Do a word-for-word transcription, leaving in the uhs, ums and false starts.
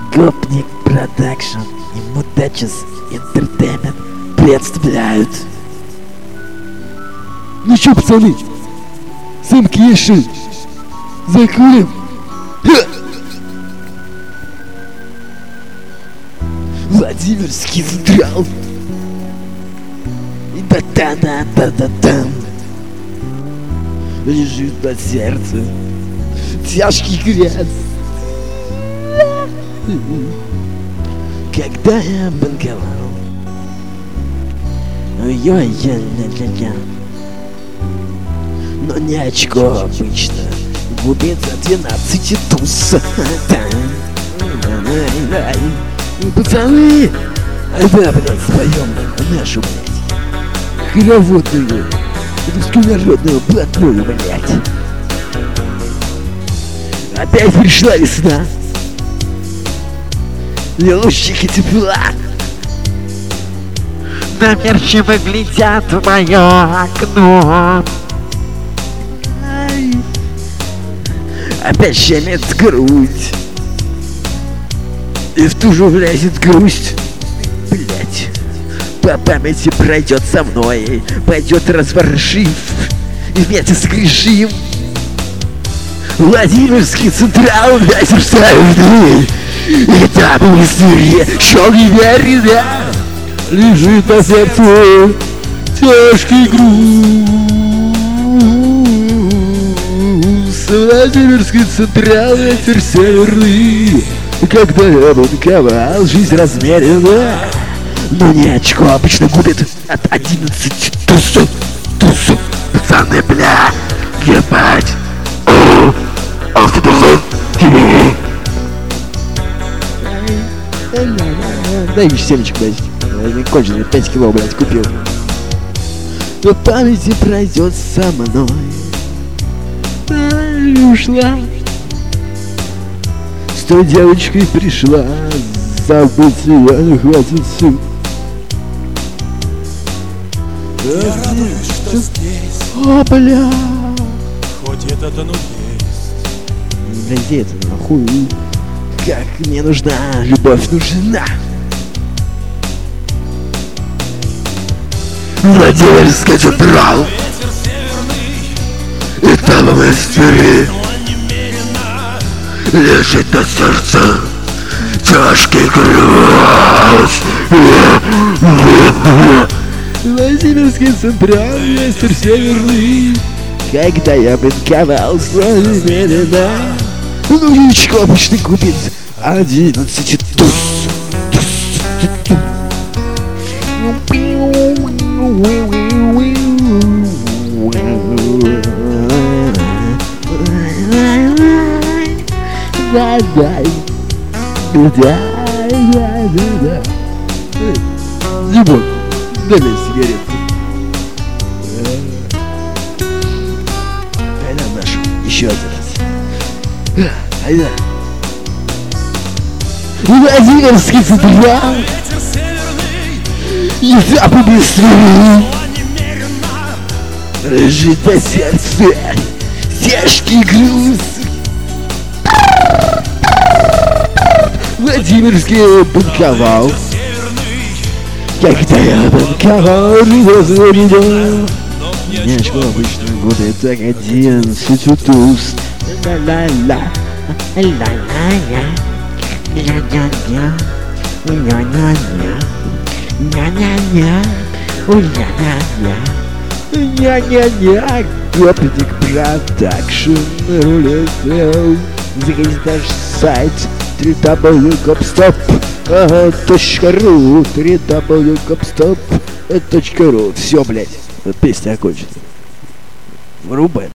Гопник Продакшн и Мудачес Интертеймент представляют. Ну чё, пацаны, сымки еши, закурим? Ха! Владимирский Централ. И да-да-да-да-да-да. Лежит на сердце тяжкий крест. Когда я банковал, ой-ой-ой-ой-ой, но не очко обычно, губит за двенадцать туз. Пацаны, айда, блядь, споем нашу, блядь, хороводную, руссконародную блатную, блядь. Опять пришла весна, лучики тепла намерчиво глядят в мое окно. Ай. Опять щемит грудь, и в ту же влезет грусть. Блять, по памяти пройдет со мной, пойдет разворошив, и вместе скрежим. Владимирский Централ, ветер ставит, и там в истории еще не верит, да? Лежит на сердце тяжкий груз. Владимирский Централ, ветер северный. Когда я банковал, жизнь размерена, но не очко обычно губит от одиннадцати тусов. Тусов, пацаны, бля, ебать. Ах ты пацан. Дай еще семечек, блядь. Не конченый, пять кило, блядь, купил. Но памяти пройдет со мной. И ушла. С той девочкой пришла, забыть ее не хватит сил. Я радуюсь, что здесь. О, бля. Хоть это да ну есть. Бля, где это нахуй? Как мне нужна, любовь нужна. Владимирский Централ. И там в истории лежит на сердце тяжкий груз. Владимирский Централ, ветер северный. Когда я банковал, медленно, нучку обычно купит одиннадцать туз. Да, да, да, да, да, да. Димон, дай мне сигаретку. Дай нам нашу, еще один раз. Айда. Владимирский Централ. И запах быстрее. Лежит на сердце тяжкий груз. Владимирский банковал. Когда я банковал, разорил. Не очко обычно годы, так одиннадцать туз. Ла-ла-ла, ла-ла-ля, ля-ля-ля, ля-ля-ля, ля-ля-ля, ля-ля-ля, ля-ля-ля. Гопник Продакшн рулет. Заходите на наш сайт три дабл ю гопстоп точка ру три дабл ю гопстоп точка ру. Все, блядь, песня окончена. Врубай.